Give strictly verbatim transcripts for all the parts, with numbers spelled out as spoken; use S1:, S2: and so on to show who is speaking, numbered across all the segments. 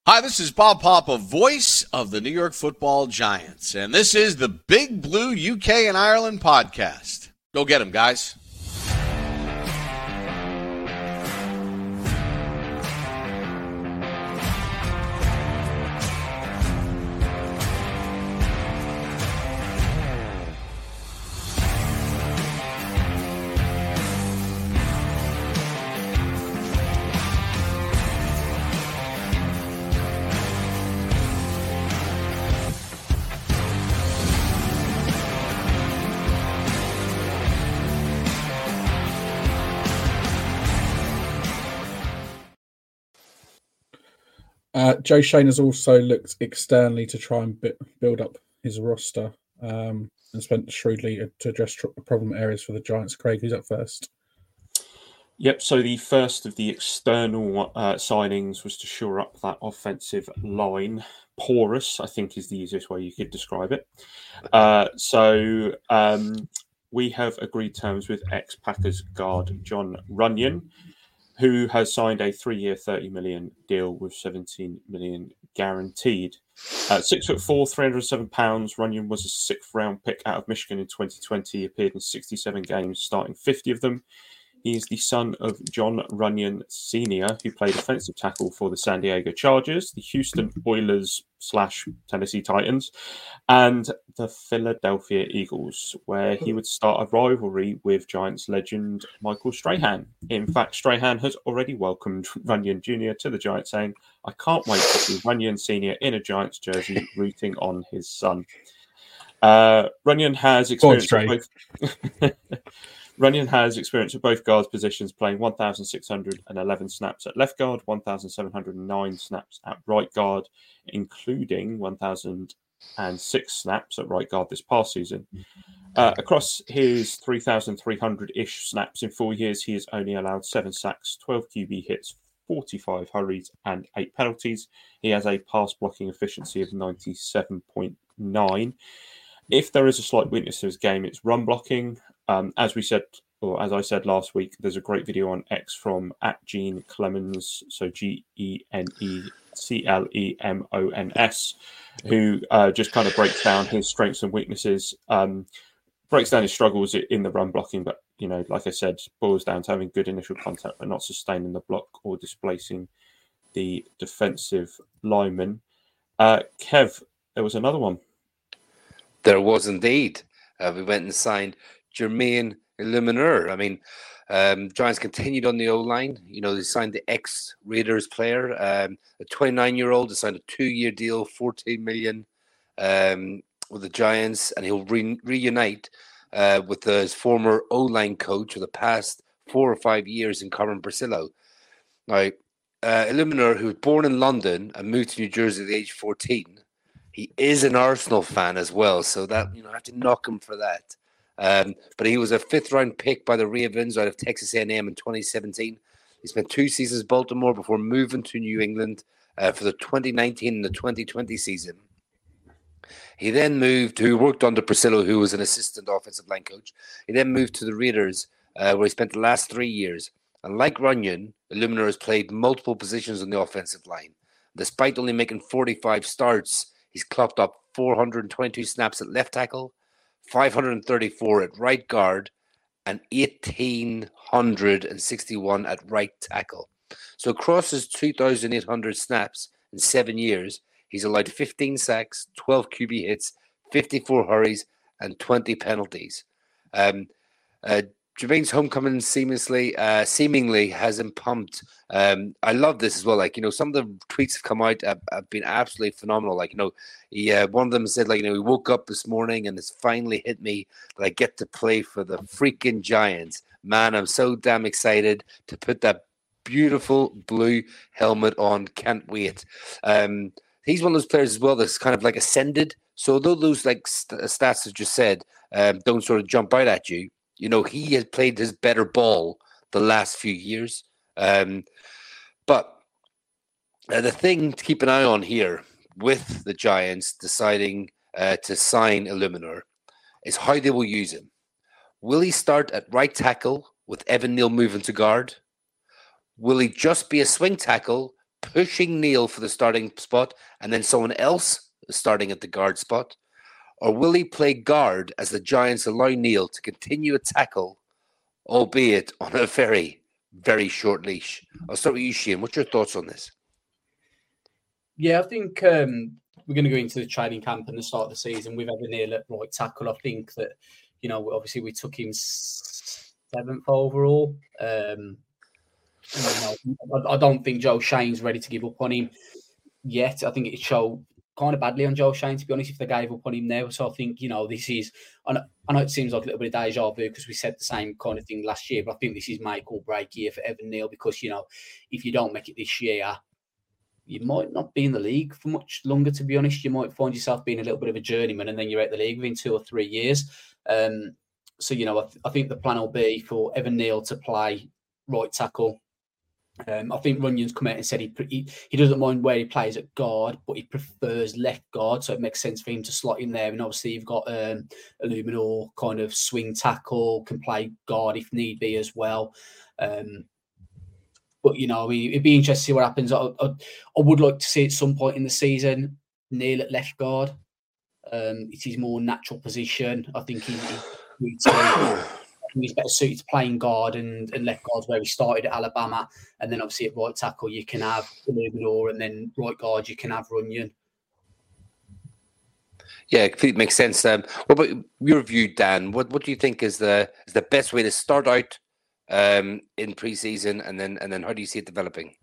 S1: Hi, this is Bob Papa, voice of the New York Football Giants, and this is the Big Blue U K and Ireland podcast. Go get 'em, guys.
S2: Uh, Joe Shane has also looked externally to try and bi- build up his roster um, and spent shrewdly to address tr- problem areas for the Giants. Craig, who's up first?
S3: Yep, so the first of the external uh, signings was to shore up that offensive line. Porous, I think, is the easiest way you could describe it. Uh, so um, we have agreed terms with ex-Packers guard Jon Runyan, who has signed a three-year, thirty million dollars deal with seventeen million dollars guaranteed. Uh, six foot four, three hundred seven pounds. Runyan was a sixth-round pick out of Michigan in twenty twenty. He appeared in sixty-seven games, starting fifty of them. He is the son of Jon Runyan Senior, who played offensive tackle for the San Diego Chargers, the Houston Oilers slash Tennessee Titans, and the Philadelphia Eagles, where he would start a rivalry with Giants legend Michael Strahan. In fact, Strahan has already welcomed Runyan Junior to the Giants, saying, "I can't wait to see Runyan Senior in a Giants jersey rooting on his son." Uh, Runyan has experience with both... Runyan has experience with both guards positions, playing one thousand six hundred eleven snaps at left guard, one thousand seven hundred nine snaps at right guard, including one thousand six snaps at right guard this past season. Uh, across his three thousand three hundred-ish snaps in four years, he has only allowed seven sacks, twelve Q B hits, forty-five hurries, and eight penalties. He has a pass blocking efficiency of ninety-seven point nine. If there is a slight weakness to his game, it's run blocking. Um, as we said, or as I said last week, there's a great video on X from at Gene Clemons, so G E N E C L E M O N S, who uh, just kind of breaks down his strengths and weaknesses, um, breaks down his struggles in the run blocking, but, you know, like I said, boils down to having good initial contact, but not sustaining the block or displacing the defensive lineman. Uh, Kev, there was another one.
S4: There was indeed. Uh, we went and signed Jermaine Eluemunor. I mean, um, Giants continued on the O-line. You know, they signed the ex-Raiders player, um, a twenty-nine-year-old. They signed a two-year deal, fourteen million dollars um, with the Giants, and he'll re- reunite uh, with his former O-line coach for the past four or five years in Carmen Brasillo. Now, uh, Eluemunor, who was born in London and moved to New Jersey at the age of fourteen, he is an Arsenal fan as well, so that, you know, I have to knock him for that. Um, but he was a fifth-round pick by the Ravens out of Texas A and M in twenty seventeen. He spent two seasons in Baltimore before moving to New England uh, for the twenty nineteen and the twenty twenty season. He then moved to, worked under Brasillo, who was an assistant offensive line coach. He then moved to the Raiders, uh, where he spent the last three years. And like Runyan, Eluemunor has played multiple positions on the offensive line. Despite only making forty-five starts, he's clocked up four hundred twenty-two snaps at left tackle, five hundred thirty-four at right guard, and one thousand eight hundred sixty-one at right tackle. So across his two thousand eight hundred snaps in seven years, he's allowed fifteen sacks, twelve Q B hits, fifty-four hurries, and twenty penalties. Um, uh, Jermaine's homecoming seamlessly, uh, seemingly has him pumped. Um, I love this as well. Like, you know, some of the tweets have come out have, have been absolutely phenomenal. Like, you know, he, uh, one of them said, like, you know, he woke up this morning and it's finally hit me that I get to play for the freaking Giants. Man, I'm so damn excited to put that beautiful blue helmet on. Can't wait. Um, he's one of those players as well that's kind of like ascended. So although those like st- stats I've just said um, don't sort of jump out at you, you know, he has played his better ball the last few years. Um, but uh, the thing to keep an eye on here with the Giants deciding uh, to sign Eluemunor is how they will use him. Will he start at right tackle with Evan Neal moving to guard? Will he just be a swing tackle pushing Neil for the starting spot and then someone else starting at the guard spot? Or will he play guard as the Giants allow Neil to continue a tackle, albeit on a very, very short leash? I'll start with you, Shane. What's your thoughts on this?
S5: Yeah, I think um, we're going to go into the training camp and the start of the season with Evan Neal at right tackle. I think that, you know, obviously we took him seventh overall. Um, you know, I, I don't think Joe Shane's ready to give up on him yet. I think it showed kind of badly on Joe Shane, to be honest, if they gave up on him there. So I think, you know, this is, I know, I know it seems like a little bit of deja vu because we said the same kind of thing last year, but I think this is make or break year for Evan Neal because, you know, if you don't make it this year, you might not be in the league for much longer, to be honest. You might find yourself being a little bit of a journeyman and then you're at the league within two or three years. Um, so, you know, I, th- I think the plan will be for Evan Neal to play right tackle. Um, I think Runyon's come out and said he, he he doesn't mind where he plays at guard, but he prefers left guard, so it makes sense for him to slot in there. And obviously, you've got um, Illuminor kind of swing tackle, can play guard if need be as well. Um, but you know, it'd be interesting to see what happens. I, I, I would like to see at some point in the season Neil at left guard. Um, it's his more natural position. I think he. he He's better suited to playing guard and, and left guard where he started at Alabama. And then obviously at right tackle, you can have Illuminor, and then right guard, you can have Runyon.
S4: Yeah, it makes sense. Um, what about your view, Dan? What what do you think is the is the best way to start out um, in preseason, and then and then how do you see it developing?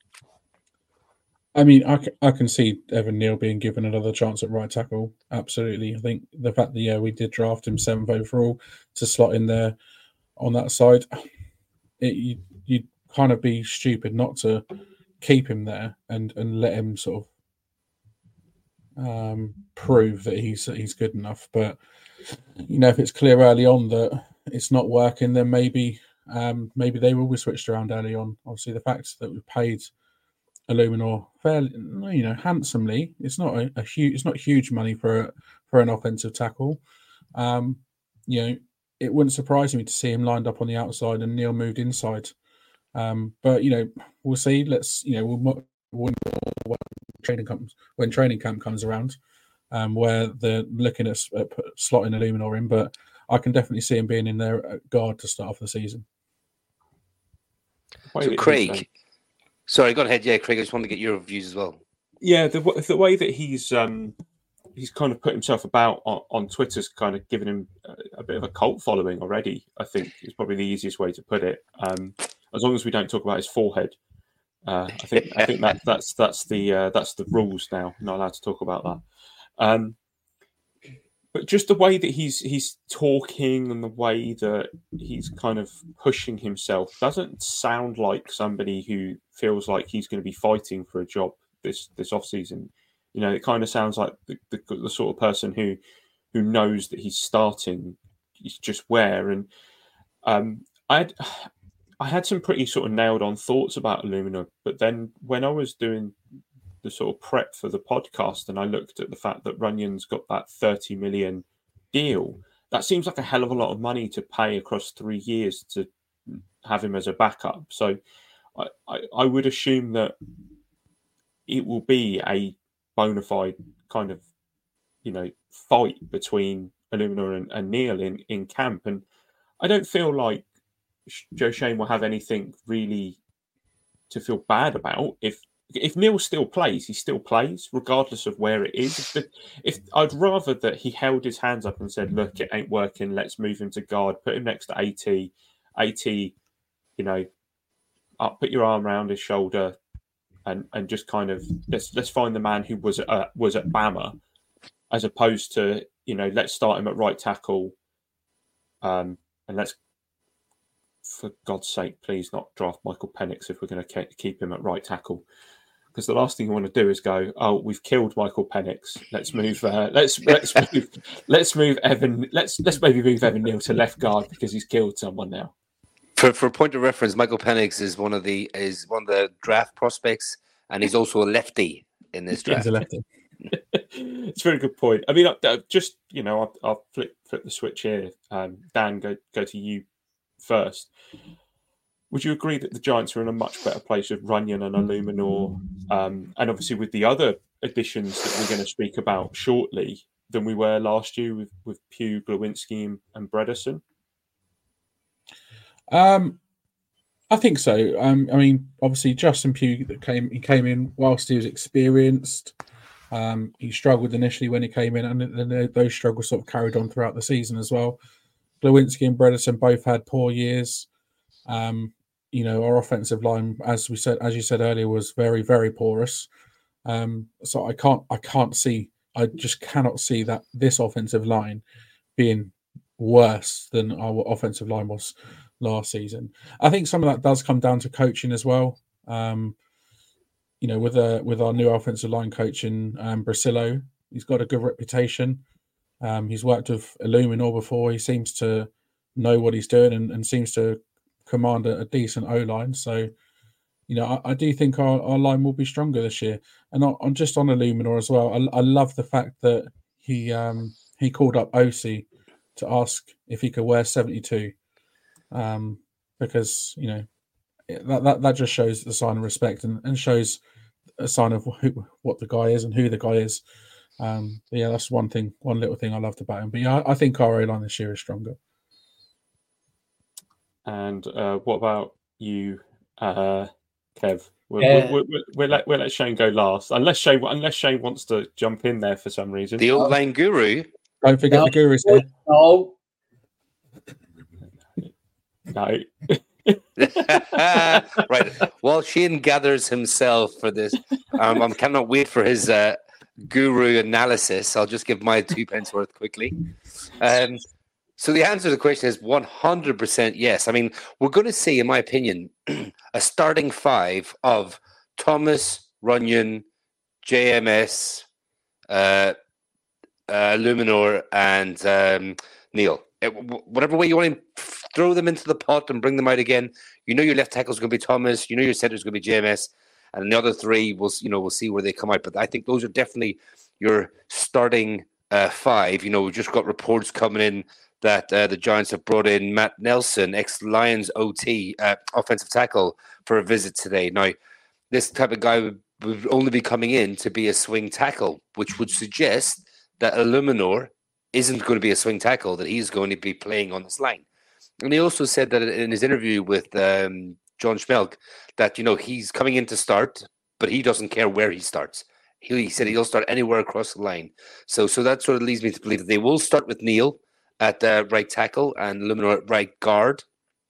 S2: I mean, I, c- I can see Evan Neal being given another chance at right tackle. Absolutely. I think the fact that, yeah, we did draft him seventh overall to slot in there on that side, it, you, you'd kind of be stupid not to keep him there and, and let him sort of um, prove that he's he's good enough. But, you know, if it's clear early on that it's not working, then maybe um, maybe they will be switched around early on. Obviously, the fact that we've paid Illuminor fairly, you know, handsomely. It's not a, a huge, it's not huge money for a, for an offensive tackle. Um, you know, it wouldn't surprise me to see him lined up on the outside and Neil moved inside. Um, but you know, we'll see. Let's, you know, we'll, we'll when training comes when training camp comes around, um, where they're looking at, at slotting Illuminor in. But I can definitely see him being in there at guard to start off the season.
S4: So Craig. Sorry, go ahead. Yeah, Craig, I just wanted to get your views as well.
S3: Yeah, the the way that he's um, he's kind of put himself about on, on Twitter's kind of given him a, a bit of a cult following already, I think is probably the easiest way to put it. Um, as long as we don't talk about his forehead, uh, I think I think that that's that's the uh, that's the rules now. Not allowed to talk about that. Um, but just the way that he's he's talking and the way that he's kind of pushing himself doesn't sound like somebody who feels like he's going to be fighting for a job this this off season. You know, it kind of sounds like the, the, the sort of person who who knows that he's starting. He's just where. And um, I had I had some pretty sort of nailed on thoughts about Illumina, but then when I was doing the sort of prep for the podcast and I looked at the fact that Runyon's got that thirty million deal, that seems like a hell of a lot of money to pay across three years to have him as a backup. So I, I, I would assume that it will be a bona fide kind of, you know, fight between Illumina and, and Neil in, in camp. And I don't feel like Joe Shane will have anything really to feel bad about. If If Neil still plays, he still plays, regardless of where it is. If, the, if I'd rather that he held his hands up and said, "Look, it ain't working. Let's move him to guard. Put him next to AT. AT, you know, up, put your arm around his shoulder, and and just kind of let's let's find the man who was at, was at Bama, as opposed to, you know, let's start him at right tackle, um, and let's, for God's sake, please not draft Michael Penix if we're going to keep him at right tackle." Because the last thing you want to do is go, "Oh, we've killed Michael Penix. Let's move. Uh, let's let's move. Let's move Evan. Let's let's maybe move Evan Neal to left guard because he's killed someone now."
S4: For for point of reference, Michael Penix is one of the is one of the draft prospects, and he's also a lefty in this draft.
S2: He's a lefty.
S3: It's a very good point. I mean, I, just you know, I'll, I'll flip flip the switch here. Um, Dan, go go to you first. Would you agree that the Giants are in a much better place with Runyon and Illuminor, um, and obviously with the other additions that we're going to speak about shortly, than we were last year with, with Pugh, Glowinski, and, and Bredesen?
S2: Um, I think so. Um, I mean, obviously Justin Pugh that came he came in whilst he was experienced. Um, he struggled initially when he came in, and then those struggles sort of carried on throughout the season as well. Glowinski and Bredesen both had poor years. Um, you know, our offensive line, as we said, as you said earlier, was very, very porous. Um, so I can't, I can't see, I just cannot see that this offensive line being worse than our offensive line was last season. I think some of that does come down to coaching as well. Um, you know, with a with our new offensive line coach in um, Brasillo, he's got a good reputation. Um, he's worked with Illuminor before. He seems to know what he's doing and, and seems to command a, a decent O-line. So, you know, I, I do think our, our line will be stronger this year. And on, on just on Illuminor as well, I, I love the fact that he um, he called up O C to ask if he could wear seventy-two, um, because, you know, that, that that just shows the sign of respect and, and shows a sign of who, what the guy is and who the guy is. Um, but yeah, that's one thing, one little thing I loved about him. But yeah, I, I think our O-line this year is stronger.
S3: And uh, what about you, uh, Kev? We'll,
S5: Yeah.
S3: we'll, we'll, we'll, let, we'll let Shane go last, unless Shane unless Shane wants to jump in there for some reason.
S4: The old line guru.
S2: Don't forget
S5: No.
S2: the guru's here.
S5: No,
S3: No.
S4: Right. While Shane gathers himself for this, um, I cannot wait for his uh, guru analysis. I'll just give my two pence worth quickly. Um, so the answer to the question is one hundred percent yes. I mean, we're going to see, in my opinion, a starting five of Thomas, Runyon, J M S, uh, uh, Illuminor, and um, Neil. Whatever way you want to throw them into the pot and bring them out again, you know your left tackle is going to be Thomas, you know your center is going to be J M S, and the other three, we'll you know we'll see where they come out. But I think those are definitely your starting uh, five. You know, we've just got reports coming in that uh, the Giants have brought in Matt Nelson, ex-Lions O T, uh, offensive tackle, for a visit today. Now, this type of guy would, would only be coming in to be a swing tackle, which would suggest that Illuminor isn't going to be a swing tackle, that he's going to be playing on this line. And he also said that in his interview with um, John Schmelk, that, you know, he's coming in to start, but he doesn't care where he starts. He, he said he'll start anywhere across the line. So so that sort of leads me to believe that they will start with Neil at uh, right tackle and Illuminor at right guard,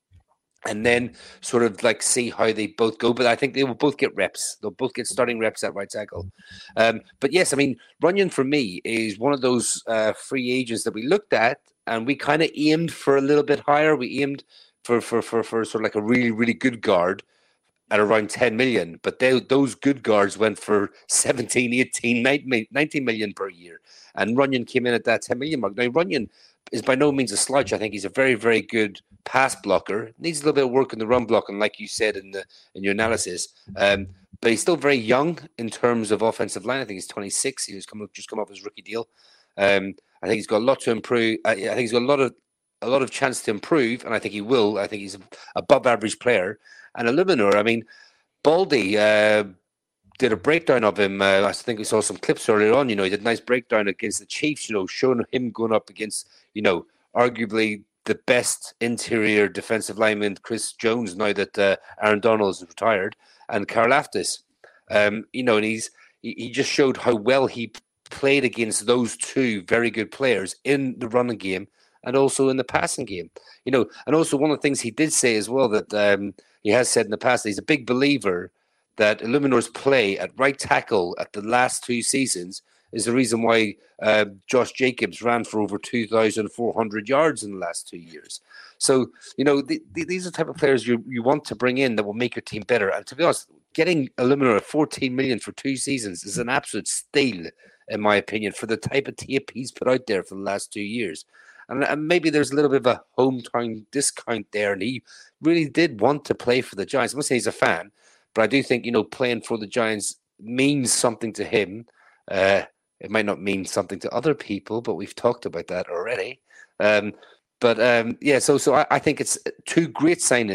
S4: and then sort of like see how they both go. But I think they will both get reps. They'll both get starting reps at right tackle. Um, but yes, I mean, Runyon for me is one of those uh, free agents that we looked at and we kind of aimed for a little bit higher. We aimed for, for, for, for sort of like a really, really good guard at around ten million. But they, those good guards went for seventeen, eighteen, nineteen million per year. And Runyon came in at that ten million mark. Now, Runyon is by no means a slouch. I think he's a very, very good pass blocker. Needs a little bit of work in the run blocking, like you said in the in your analysis. Um, but he's still very young in terms of offensive line. I think he's twenty-six. He was coming just come off his rookie deal. Um, I think he's got a lot to improve. I, I think he's got a lot of a lot of chance to improve, and I think he will. I think he's an above average player. And Illuminor, I mean, Baldy uh, did a breakdown of him. Uh, I think we saw some clips earlier on. You know, he did a nice breakdown against the Chiefs. You know, showing him going up against, you know, arguably the best interior defensive lineman, Chris Jones, now that uh, Aaron Donald is retired, and Karlaftis. Um, you know, and he's he, he just showed how well he played against those two very good players in the running game and also in the passing game. You know, and also one of the things he did say as well that um, he has said in the past, he's a big believer that Illuminor's play at right tackle at the last two seasons is the reason why uh, Josh Jacobs ran for over two thousand four hundred yards in the last two years. So, you know, the, the, these are the type of players you, you want to bring in that will make your team better. And to be honest, getting Illuminor at fourteen million for two seasons is an absolute steal, in my opinion, for the type of tape he's put out there for the last two years. And, and maybe there's a little bit of a hometown discount there. And he really did want to play for the Giants. I'm not saying he's a fan, but I do think, you know, playing for the Giants means something to him. Uh, it might not mean something to other people, but we've talked about that already. Um, but um, yeah, so so I, I think it's two great signings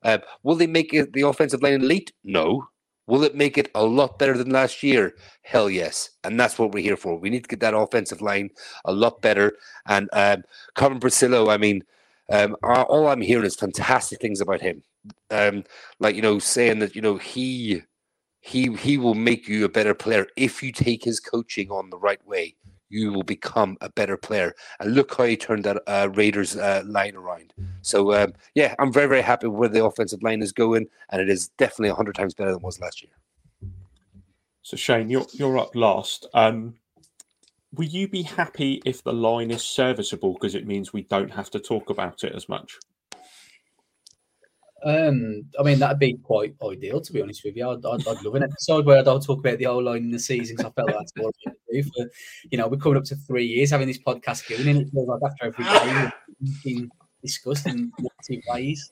S4: Uh, will they make it the offensive line elite? No. Will it make it a lot better than last year? Hell yes. And that's what we're here for. We need to get that offensive line a lot better. And um, Common Brasillo, I mean, um, all I'm hearing is fantastic things about him. Um, like, you know, saying that, you know, he he he will make you a better player if you take his coaching on the right way. You will become a better player. And look how he turned that uh, Raiders uh, line around. So, um, yeah, I'm very, very happy where the offensive line is going, and it is definitely one hundred times better than it was last year.
S3: So, Shane, you're, you're up last. Um, will you be happy if the line is serviceable because it means we don't have to talk about it as much?
S5: Um, I mean, that'd be quite ideal, to be honest with you. I'd, I'd, I'd love an episode where I don't talk about the O-line in the season because I felt like that's what I do. For, you know, we're coming up to three years having this podcast going, and it feels like after every game it's been discussed in negative ways.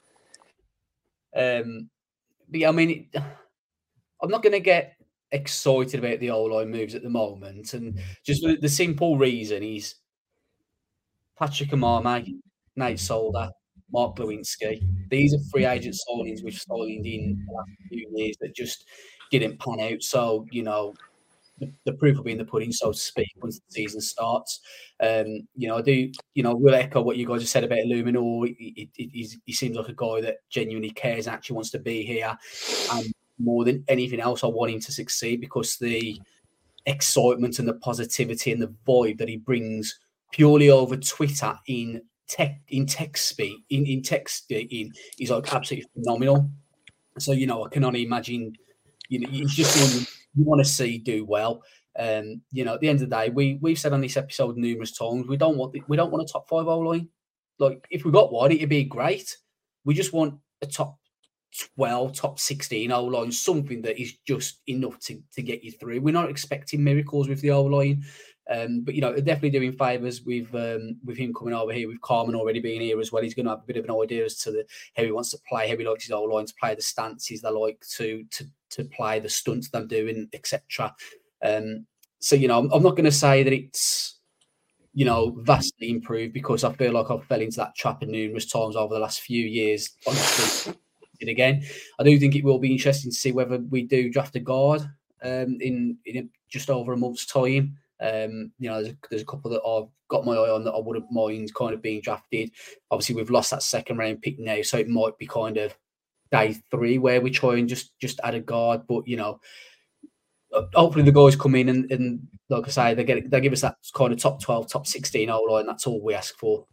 S5: Um, but yeah, I mean, it, I'm not going to get excited about the O-line moves at the moment, and just the, the simple reason is Patrick Amame, Nate Solder, Mark Lewinsky. These are free agent signings we've signed in the last few years that just didn't pan out. So, you know, the, the proof will be in the pudding, so to speak, once the season starts. Um, you know, I do, you know, we'll echo what you guys have said about Luminor. He, he, he seems like a guy that genuinely cares and actually wants to be here. And more than anything else, I want him to succeed because the excitement and the positivity and the vibe that he brings purely over Twitter in tech in text speak in, in text in is like absolutely phenomenal. So, you know, I can only imagine, you know, it's just one you want to see do well. Um, you know, at the end of the day, we we've said on this episode numerous times we don't want the, we don't want a top five O line. Like if we got one, it'd be great. We just want a top twelve, top sixteen O line, something that is just enough to, to get you through. We're not expecting miracles with the O line. Um, but, you know, definitely doing favours with um, with him coming over here, with Carmen already being here as well. He's going to have a bit of an idea as to the, how he wants to play, how he likes his O-line to play, the stances they like to to to play, the stunts they're doing, et cetera. Um, so, you know, I'm, I'm not going to say that it's, you know, vastly improved because I feel like I've fell into that trap numerous times over the last few years. Honestly, it again. I do think it will be interesting to see whether we do draft a guard um, in, in just over a month's time. Um, you know, there's a, there's a couple that I've got my eye on that I wouldn't mind kind of being drafted. Obviously, we've lost that second round pick now, so it might be kind of day three where we try and just just add a guard. But you know, hopefully the guys come in and, and like I say, they get they give us that kind of top twelve, top sixteen O line. That's all we ask for.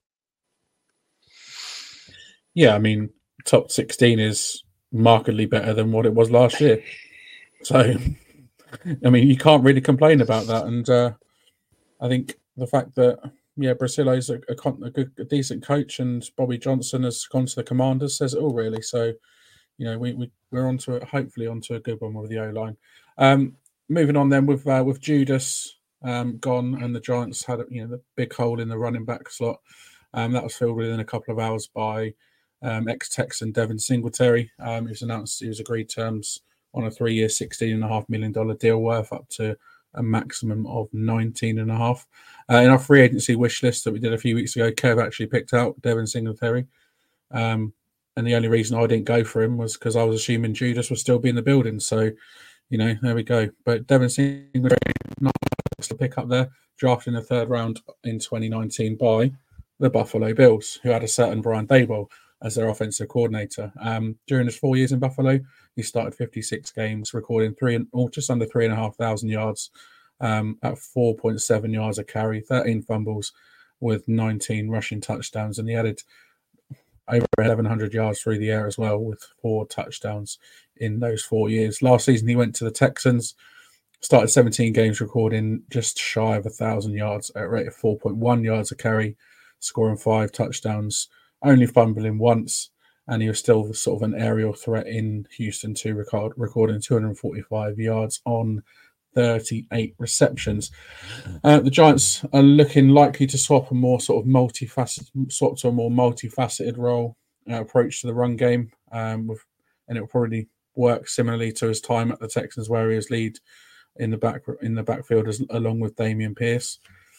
S2: Yeah, I mean, top sixteen is markedly better than what it was last year. So. I mean, you can't really complain about that, and uh, I think the fact that yeah, Brasillo is a, a, a good, a decent coach, and Bobby Johnson has gone to the Commanders says it all really. So, you know, we we we're onto it, hopefully onto a good one with the O line. Um, moving on then with uh, with Judas um, gone, and the Giants had you know the big hole in the running back slot. Um, that was filled within a couple of hours by um, ex-Texan Devin Singletary. Um, it was announced he was agreed terms on a three-year, sixteen point five million dollars deal worth up to a maximum of nineteen point five. Uh, in our free agency wish list that we did a few weeks ago, Kev actually picked out Devin Singletary. Um, and the only reason I didn't go for him was because I was assuming Judas would still be in the building. So, you know, there we go. But Devin Singletary, nice to pick up there, drafted in the third round in twenty nineteen by the Buffalo Bills, who had a certain Brian Daboll as their offensive coordinator. Um, during his four years in Buffalo, he started fifty-six games, recording three and or just under three and a half thousand yards um, at four point seven yards a carry, thirteen fumbles with nineteen rushing touchdowns, and he added over eleven hundred yards through the air as well with four touchdowns in those four years. Last season, he went to the Texans, started seventeen games, recording just shy of a thousand yards at a rate of four point one yards a carry, scoring five touchdowns, only fumbling once, and he was still sort of an aerial threat in Houston too, record, recording two hundred forty-five yards on thirty-eight receptions. Uh, the Giants are looking likely to swap a more sort of multifaceted, swap to a more multifaceted role uh, approach to the run game, um, with, and it will probably work similarly to his time at the Texans, where he was lead in the back in the backfield as, along with Damian Pierce.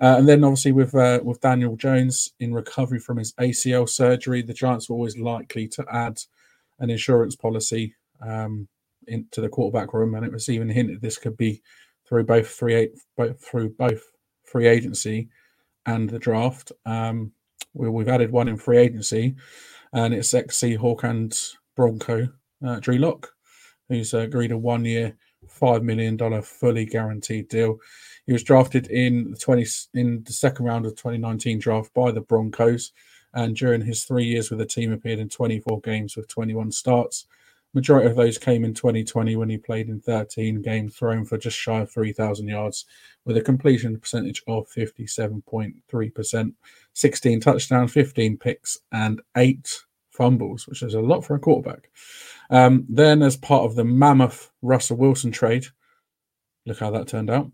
S2: Uh, and then obviously with uh, with Daniel Jones in recovery from his A C L surgery, the Giants were always likely to add an insurance policy um, into the quarterback room, and it was even hinted this could be through both free both through both free agency and the draft. Um, we, we've added one in free agency, and it's ex-Seahawk and Bronco uh, Drew Lock, who's agreed a one-year, five million dollars fully guaranteed deal. He was drafted in the twenty in the second round of the twenty nineteen draft by the Broncos, and during his three years with the team, appeared in twenty-four games with twenty-one starts. Majority of those came in twenty twenty when he played in thirteen games, thrown for just shy of three thousand yards, with a completion percentage of fifty-seven point three percent, sixteen touchdowns, fifteen picks, and eight fumbles, which is a lot for a quarterback. Um, then, as part of the mammoth Russell Wilson trade, look how that turned out.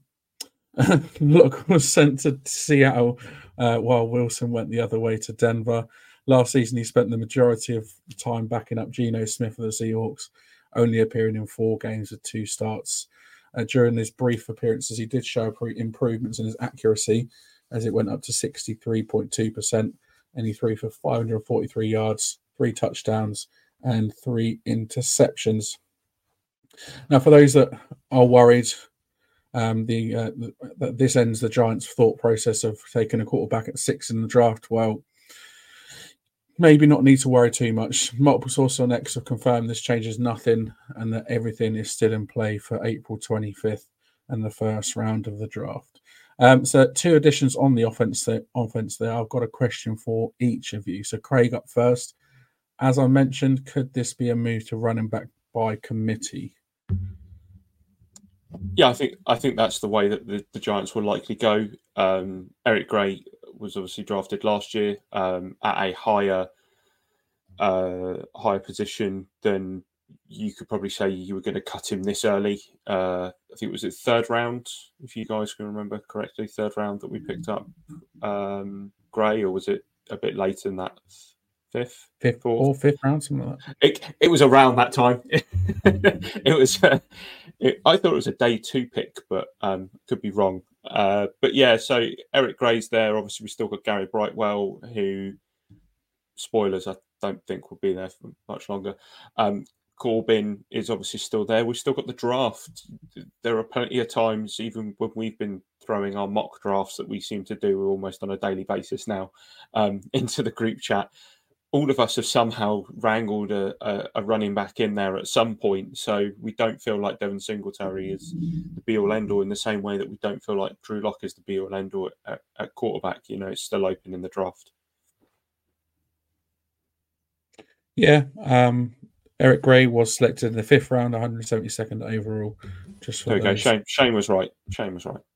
S2: Look was sent to Seattle uh, while Wilson went the other way to Denver. Last season, he spent the majority of the time backing up Geno Smith for the Seahawks, only appearing in four games with two starts. Uh, during his brief appearances, he did show improvements in his accuracy as it went up to sixty-three point two percent, and he threw for five hundred forty-three yards, three touchdowns, and three interceptions. Now, for those that are worried, um, the, uh, the this ends the Giants' thought process of taking a quarterback at six in the draft. Well, maybe not need to worry too much. Multiple sources on X have confirmed this changes nothing and that everything is still in play for April twenty-fifth and the first round of the draft. Um, so two additions on the offense there, offense there. I've got a question for each of you. So Craig up first. As I mentioned, could this be a move to running back by committee?
S3: Yeah, I think I think that's the way that the, the Giants will likely go. Um, Eric Gray was obviously drafted last year um, at a higher uh, higher position than you could probably say you were going to cut him this early. Uh, I think it was the third round, if you guys can remember correctly, third round that we picked up um, Gray, or was it a bit later than that? Fifth,
S2: fifth, or fifth round, something like that.
S3: It it was around that time. it was. Uh, it, I thought it was a day two pick, but um, could be wrong. Uh, but yeah, so Eric Gray's there. Obviously, we still got Gary Brightwell, who, spoilers, I don't think will be there for much longer. Um, Corbin is obviously still there. We've still got the draft. There are plenty of times, even when we've been throwing our mock drafts that we seem to do almost on a daily basis now, um, into the group chat. All of us have somehow wrangled a, a, a running back in there at some point, so we don't feel like Devin Singletary is the be-all, end-all in the same way that we don't feel like Drew Lock is the be-all, end-all at, at quarterback. You know, it's still open in the draft.
S2: Yeah, um, Eric Gray was selected in the fifth round, one hundred seventy-second overall. Just for
S3: there we
S2: those.
S3: go. Shane, Shane was right. Shane was right.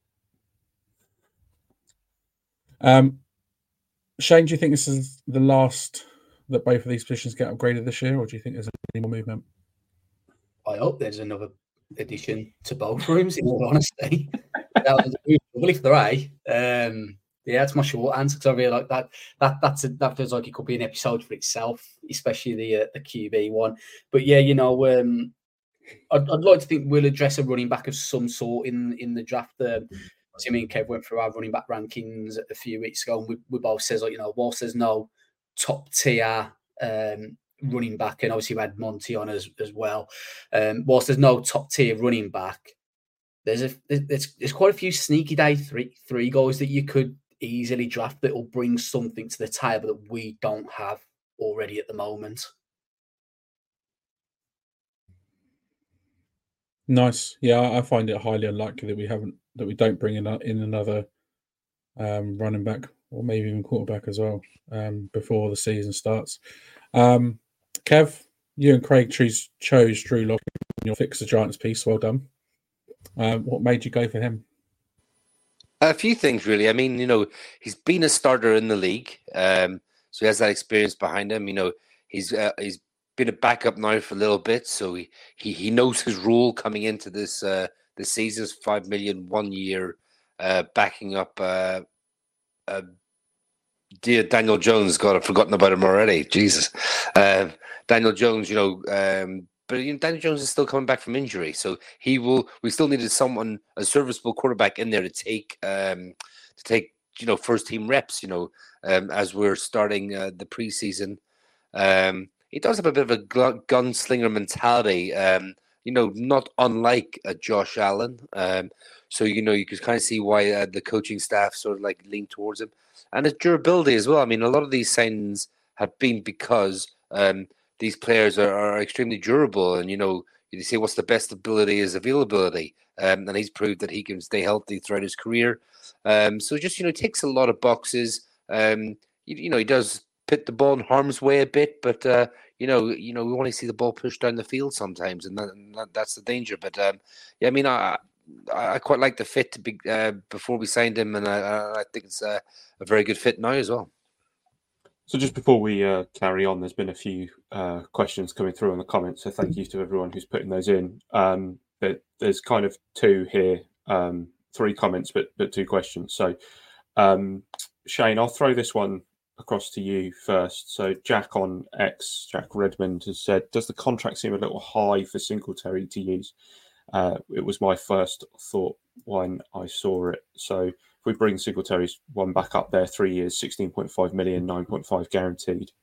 S2: Um, Shane, do you think this is the last that both of these positions get upgraded this year, or do you think there's any more movement?
S5: I hope there's another addition to both rooms, in all honesty. That was well, if there are, um, yeah, that's my short answer, because I really like that. That that's a, that feels like it could be an episode for itself, especially the uh, the Q B one. But yeah, you know, um, I'd, I'd like to think we'll address a running back of some sort in in the draft. Um, I mean, Kev went through our running back rankings a few weeks ago, and we, we both says, like, you know, whilst there's no top tier um, running back, and obviously we had Monty on as, as well. Um, whilst there's no top tier running back, there's a there's, there's quite a few sneaky day three three guys that you could easily draft that will bring something to the table that we don't have already at the moment.
S2: Nice, yeah, I find it highly unlikely that we haven't that we don't bring in in another um, running back, or maybe even quarterback as well, um, before the season starts. Um, Kev, you and Craig chose, chose Drew Lock in your Fix the Giants piece. Well done. Um, what made you go for him?
S4: A few things, really. I mean, you know, he's been a starter in the league, um, so he has that experience behind him. You know, he's uh, he's been a backup now for a little bit, so he he, he knows his role coming into this uh, this season's five million one year uh, backing up. Uh, uh, dear Daniel Jones, God, I've forgotten about him already. Jesus, um, Daniel Jones, you know. Um, But you know, Daniel Jones is still coming back from injury, so he will. We still needed someone, a serviceable quarterback, in there to take um, to take you know, first team reps, you know, um, as we're starting uh, the preseason. Um, he does have a bit of a gl- gunslinger mentality, um, you know, not unlike uh, Josh Allen. Um, so, you know, you can kind of see why uh, the coaching staff sort of like lean towards him. And his durability as well. I mean, a lot of these signings have been because um, these players are, are extremely durable. And, you know, you say what's the best ability is availability. Um, and he's proved that he can stay healthy throughout his career. Um, so just, you know, ticks a lot of boxes. Um, you, you know, he does put the ball in harm's way a bit, but, uh, you know, you know, we want to see the ball pushed down the field sometimes, and, that, and that, that's the danger. But, um, yeah, I mean, I I quite like the fit to be, uh, before we signed him, and I, I think it's a, a very good fit now as well.
S3: So just before we uh, carry on, there's been a few uh, questions coming through in the comments, so thank you to everyone who's putting those in. Um, but there's kind of two here, um, three comments, but but two questions. So, um, Shane, I'll throw this one across to you first. So Jack on X, Jack Redmond has said, does the contract seem a little high for Singletary to use? Uh, it was my first thought when I saw it. So if we bring Singletary's one back up there, three years, sixteen point five million, nine point five guaranteed.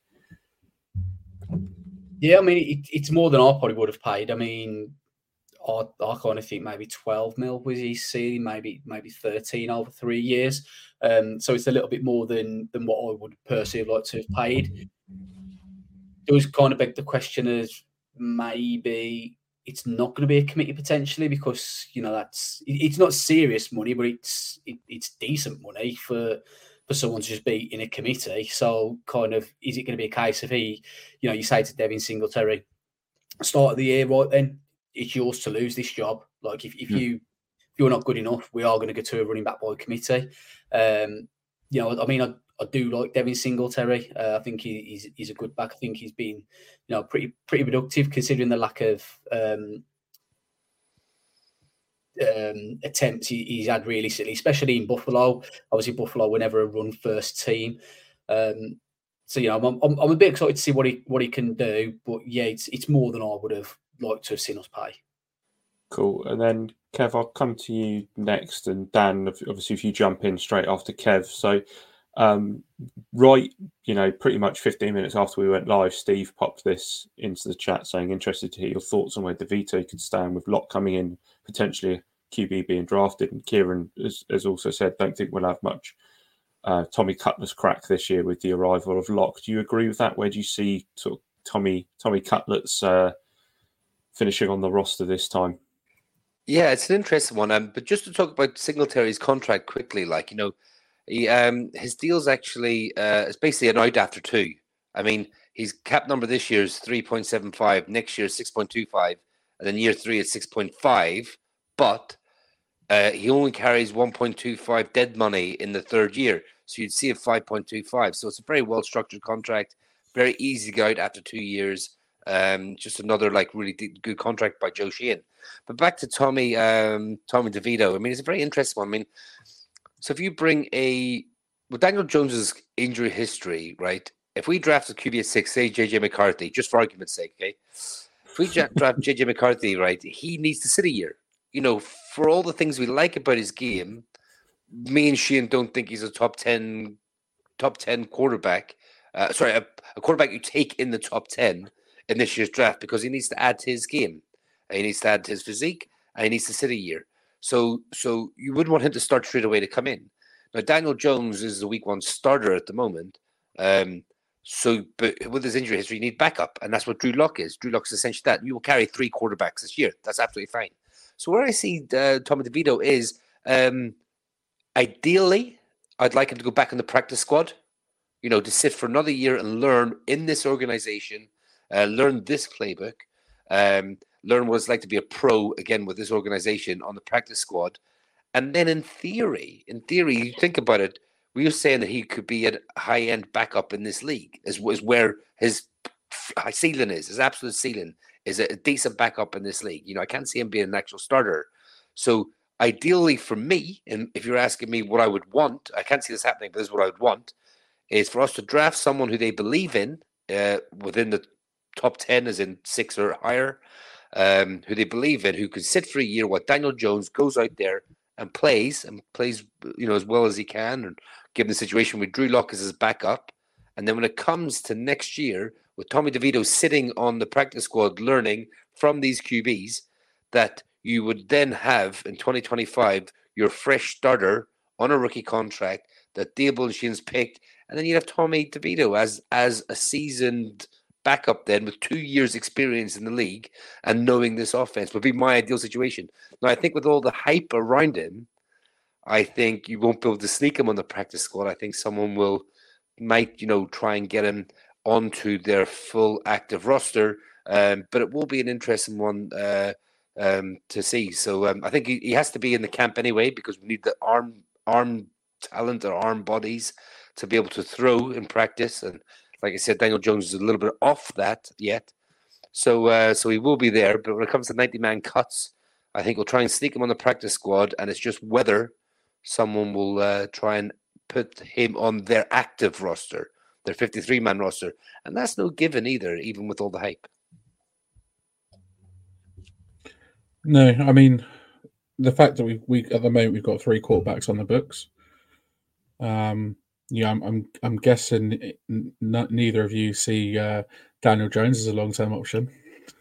S5: Yeah, I mean, it, it's more than I probably would have paid. I mean, I, I kind of think maybe twelve mil was his ceiling, maybe maybe thirteen over three years. Um, so it's a little bit more than than what I would personally have liked to have paid. It was kind of beg the question as maybe it's not going to be a committee potentially, because, you know, that's it, it's not serious money, but it's it, it's decent money for for someone to just be in a committee. So kind of, is it going to be a case of he, you know, you say to Devin Singletary, start of the year, right then, it's yours to lose this job. Like if, if
S3: Mm.
S5: you if you're not good enough, we are going to go to a running back by committee. Um, you know, I mean, I, I do like Devin Singletary. Uh, I think he, he's he's a good back. I think he's been, you know, pretty pretty productive considering the lack of um, um, attempts he, he's had realistically, especially in Buffalo. Obviously, Buffalo were never a run first team. Um, so you know, I'm, I'm I'm a bit excited to see what he what he can do. But yeah, it's it's more than I would have liked to have seen us pay.
S3: Cool. And then, Kev, I'll come to you next. And Dan, obviously, if you jump in straight after Kev. So, um, right, you know, pretty much fifteen minutes after we went live, Steve popped this into the chat saying, interested to hear your thoughts on where DeVito could stand with Locke coming in, potentially Q B being drafted. And Kieran has, has also said, don't think we'll have much uh, Tommy Cutler's crack this year with the arrival of Locke. Do you agree with that? Where do you see sort of Tommy, Tommy Cutler's uh, finishing on the roster this time?
S4: Yeah, it's an interesting one. Um, but just to talk about Singletary's contract quickly, like, you know, he, um, his deal's actually, uh, it's basically an out after two. I mean, his cap number this year is three point seven five, next year is six point two five, and then year three is six point five, but uh, he only carries one point two five dead money in the third year. So you'd see a five point two five. So it's a very well-structured contract, very easy to go out after two years. Um, just another like really good contract by Joe Sheehan. But back to Tommy, um, Tommy DeVito. I mean, it's a very interesting one. I mean, so if you bring a with Daniel Jones's injury history, right? If we draft a Q B at six, say J J McCarthy, just for argument's sake, okay? If we draft J J McCarthy, right, he needs to sit a year. You know, for all the things we like about his game, me and Sheehan don't think he's a top ten, top ten quarterback. Uh, sorry, a, a quarterback you take in the top ten in this year's draft, because he needs to add to his game. He needs to add to his physique, and he needs to sit a year. So so you wouldn't want him to start straight away to come in. Now, Daniel Jones is the week one starter at the moment. Um, so but with his injury history, you need backup, and that's what Drew Lock is. Drew Lock is essentially that. You will carry three quarterbacks this year. That's absolutely fine. So where I see uh, Tommy DeVito is, um, ideally, I'd like him to go back in the practice squad, you know, to sit for another year and learn in this organization, uh, learn this playbook, um, learn what it's like to be a pro again with this organization on the practice squad. And then in theory, in theory, you think about it, we were saying that he could be a high-end backup in this league, is, is where his ceiling is, his absolute ceiling is a decent backup in this league. You know, I can't see him being an actual starter. So ideally for me, and if you're asking me what I would want, I can't see this happening, but this is what I would want, is for us to draft someone who they believe in uh, within the top ten, as in six or higher, um, who they believe in, who can sit for a year while Daniel Jones goes out there and plays and plays, you know, as well as he can, and given the situation with Drew Lock as his backup, and then when it comes to next year with Tommy DeVito sitting on the practice squad learning from these Q Bs, that you would then have in twenty twenty-five your fresh starter on a rookie contract that Diablo Shin's picked, and then you'd have Tommy DeVito as as a seasoned backup then with two years experience in the league and knowing this offense would be my ideal situation. Now, I think with all the hype around him, I think you won't be able to sneak him on the practice squad. I think someone will might, you know, try and get him onto their full active roster. Um, but it will be an interesting one uh, um, to see. So um, I think he, he has to be in the camp anyway, because we need the arm arm talent or arm bodies to be able to throw in practice. And like I said, Daniel Jones is a little bit off that yet. So uh, so he will be there. But when it comes to ninety-man cuts, I think we'll try and sneak him on the practice squad. And it's just whether someone will uh, try and put him on their active roster, their fifty-three man roster. And that's no given either, even with all the hype.
S2: No, I mean, the fact that we we at the moment we've got three quarterbacks on the books. Um, yeah, I'm I'm, I'm guessing n- neither of you see uh, Daniel Jones as a long term option.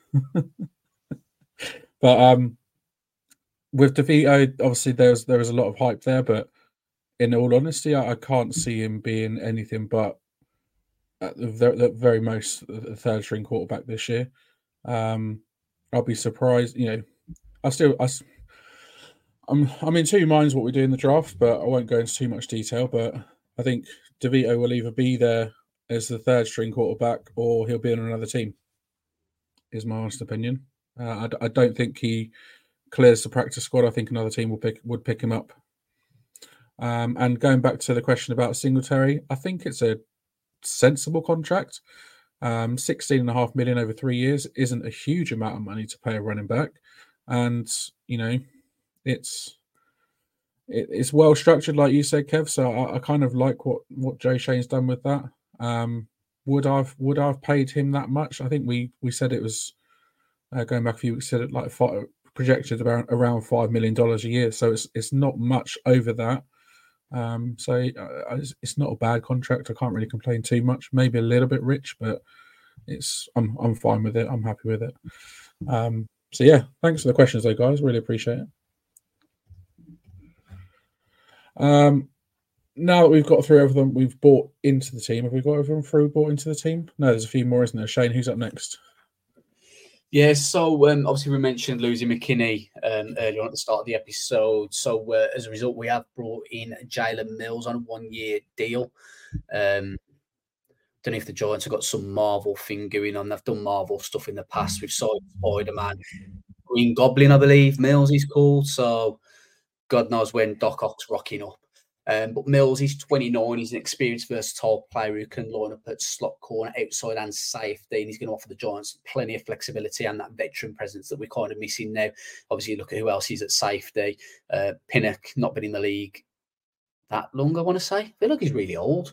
S2: But um, with DeVito, obviously there's there was a lot of hype there, but in all honesty, I, I can't see him being anything but at the very, the very most the third string quarterback this year. Um, I'll be surprised, you know. I still, I, I'm, I'm in two minds what we do in the draft, but I won't go into too much detail. But I think DeVito will either be there as the third string quarterback or he'll be on another team, is my honest opinion. Uh, I, I don't think he clears the practice squad. I think another team will pick would pick him up. Um, and going back to the question about Singletary, I think it's a sensible contract. Um, sixteen and a half million over three years isn't a huge amount of money to pay a running back. And, you know, it's it, it's well structured, like you said, Kev. So I, I kind of like what, what Joe Shane's done with that. Um, would I've would I've paid him that much? I think we we said it was uh, going back a few weeks. Said it like five, projected about around five million dollars a year. So it's it's not much over that. Um, so uh, it's, it's not a bad contract. I can't really complain too much. Maybe a little bit rich, but it's I'm I'm fine with it. I'm happy with it. Um, So, yeah, thanks for the questions, though, guys. Really appreciate it. Um, now that we've got through everything we've bought into the team, have we got everyone through bought into the team? No, there's a few more, isn't there? Shane, who's up next?
S5: Yeah, so um, obviously we mentioned losing McKinney um, earlier on at the start of the episode. So uh, as a result, we have brought in Jalen Mills on a one-year deal. Um Don't know if the Giants have got some Marvel thing going on. They've done Marvel stuff in the past with Spider-Man. Green Goblin, I believe, Mills is called. So God knows when Doc Ock's rocking up. Um, but Mills, he's twenty-nine. He's an experienced, versatile player who can line up at slot corner, outside and safety. And he's going to offer the Giants plenty of flexibility and that veteran presence that we're kind of missing now. Obviously, look at who else is at safety. Uh, Pinnock, not been in the league that long, I want to say. I feel like he's really old.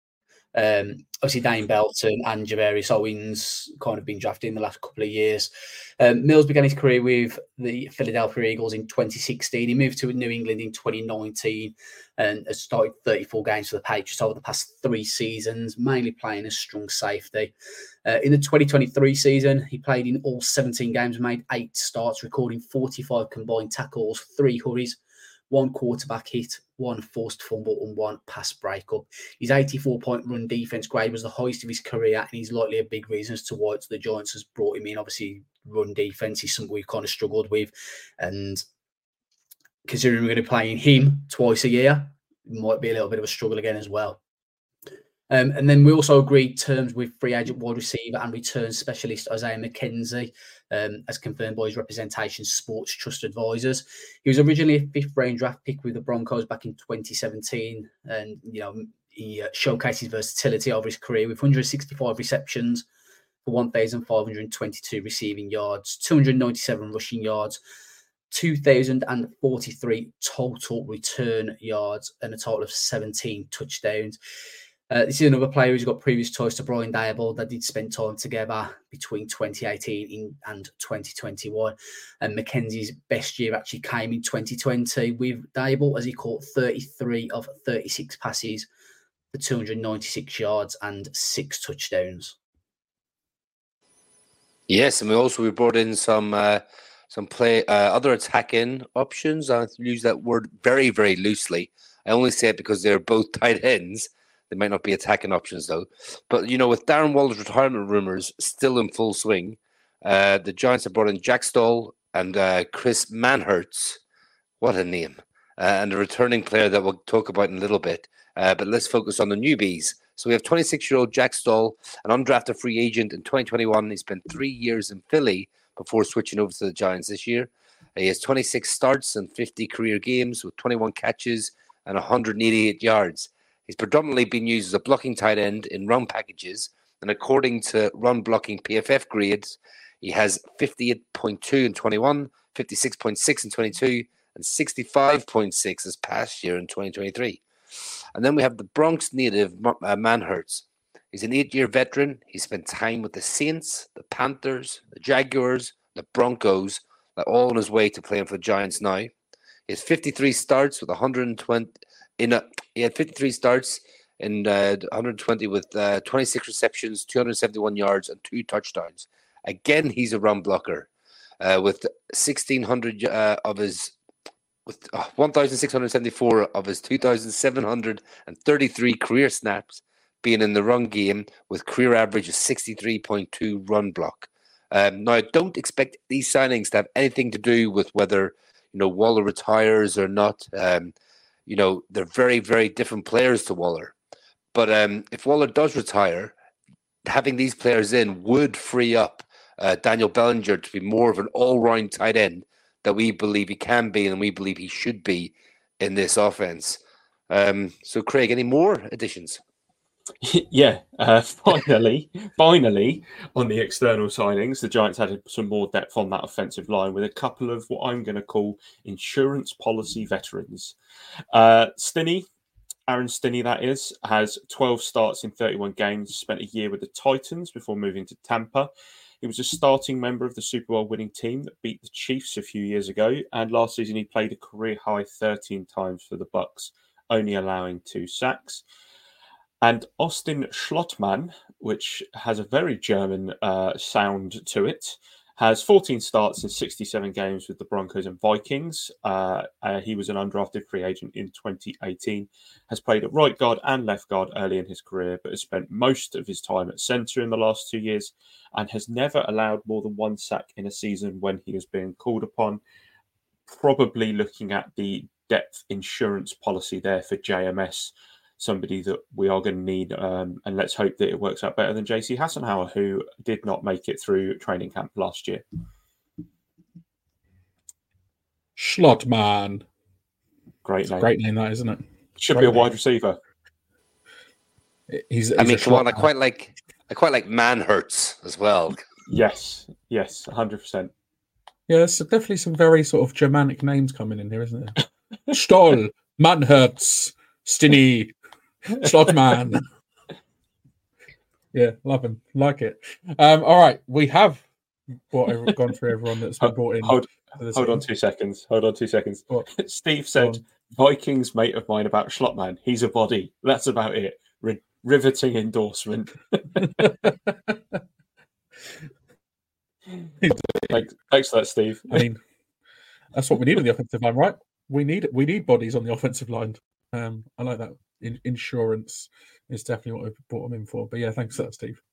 S5: Um, obviously, Dane Belton and Javarius Owens kind of been drafted in the last couple of years. Um, Mills began his career with the Philadelphia Eagles in twenty sixteen. He moved to New England in twenty nineteen and has started thirty-four games for the Patriots over the past three seasons, mainly playing as strong safety. Uh, in the twenty twenty-three season, he played in all seventeen games, made eight starts, recording forty-five combined tackles, three hurries, one quarterback hit, one forced fumble, and one pass breakup. His eighty-four point run defense grade was the highest of his career, and he's likely a big reason as to why the Giants has brought him in. Obviously, run defense is something we've kind of struggled with, and considering we're going to be playing him twice a year, it might be a little bit of a struggle again as well. Um, and then we also agreed terms with free agent wide receiver and return specialist Isaiah McKenzie, um, as confirmed by his representation Sports Trust Advisors. He was originally a fifth round draft pick with the Broncos back in twenty seventeen, and you know he uh, showcased his versatility over his career with one hundred sixty-five receptions for one thousand five hundred twenty-two receiving yards, two hundred ninety-seven rushing yards, two thousand forty-three total return yards, and a total of seventeen touchdowns. Uh, this is another player who's got previous ties to Brian Dable. They did spend time together between twenty eighteen and twenty twenty-one. And Mackenzie's best year actually came in twenty twenty with Dable, as he caught thirty-three of thirty-six passes for two hundred ninety-six yards and six touchdowns.
S4: Yes, and we also we brought in some uh, some play uh, other attacking options. I use that word very, very loosely. I only say it because they're both tight ends. They might not be attacking options, though. But, you know, with Darren Waller's retirement rumors still in full swing, uh, the Giants have brought in Jack Stoll and uh, Chris Manhertz. What a name. Uh, and a returning player that we'll talk about in a little bit. Uh, but let's focus on the newbies. So we have twenty-six-year-old Jack Stoll, an undrafted free agent in twenty twenty-one. He spent three years in Philly before switching over to the Giants this year. He has twenty-six starts and fifty career games with twenty-one catches and one hundred eighty-eight yards. He's predominantly been used as a blocking tight end in run packages, and according to run blocking P F F grades, he has fifty-eight point two in twenty-one, fifty-six point six in twenty-two, and sixty-five point six this past year in twenty twenty-three. And then we have the Bronx native uh, Manhertz. He's an eight-year veteran. He spent time with the Saints, the Panthers, the Jaguars, the Broncos, all on his way to playing for the Giants now. He has fifty-three starts with one hundred twenty. In a, he had fifty-three starts in uh, one hundred twenty with uh, twenty-six receptions, two hundred seventy-one yards, and two touchdowns. Again, he's a run blocker uh, with sixteen hundred uh, of his with uh, one thousand six hundred seventy-four of his two thousand seven hundred thirty-three career snaps being in the run game, with career average of sixty-three point two run block. Um, now, I don't expect these signings to have anything to do with whether you know Waller retires or not. Um, You know, they're very, very different players to Waller. But um, if Waller does retire, having these players in would free up uh, Daniel Bellinger to be more of an all-round tight end that we believe he can be and we believe he should be in this offense. Um, so, Craig, any more additions?
S3: Yeah, uh, finally, finally, on the external signings, the Giants had some more depth on that offensive line with a couple of what I'm going to call insurance policy veterans. Uh, Stinney, Aaron Stinney, that is, has twelve starts in thirty-one games, spent a year with the Titans before moving to Tampa. He was a starting member of the Super Bowl winning team that beat the Chiefs a few years ago, and last season he played a career-high thirteen times for the Bucs, only allowing two sacks. And Austin Schlottmann, which has a very German uh, sound to it, has fourteen starts in sixty-seven games with the Broncos and Vikings. Uh, uh, he was an undrafted free agent in twenty eighteen, has played at right guard and left guard early in his career, but has spent most of his time at centre in the last two years and has never allowed more than one sack in a season when he has been called upon. Probably looking at the depth insurance policy there for J M S, somebody that we are going to need, um, and let's hope that it works out better than J C Hassenauer, who did not make it through training camp last year.
S2: Schlottmann.
S3: Great name.
S2: Great name, that, isn't it?
S3: Should
S2: Great
S3: be a
S2: name.
S3: wide receiver.
S2: He's, he's
S4: I mean,
S2: a
S4: come on, I
S2: Schlottmann.
S4: quite like I quite like Manhertz as well.
S3: Yes, yes, one hundred percent.
S2: Yeah, there's definitely some very sort of Germanic names coming in here, isn't there? Stoll, Manhertz, Stinney, Schlottmann. Yeah, love him. Like it. Um, all right, we have brought, gone through everyone that's been brought in.
S3: Hold,
S2: for this
S3: hold on
S2: season.
S3: two seconds. Hold on two seconds.
S2: What?
S3: Steve said, Vikings mate of mine about Schlottmann. He's a body. That's about it. Ri- riveting endorsement. thanks, thanks for that, Steve.
S2: I mean, that's what we need on the offensive line, right? We need we need bodies on the offensive line. Um, I like that. In, insurance is definitely what we've brought them in for. But yeah, thanks for that, Steve.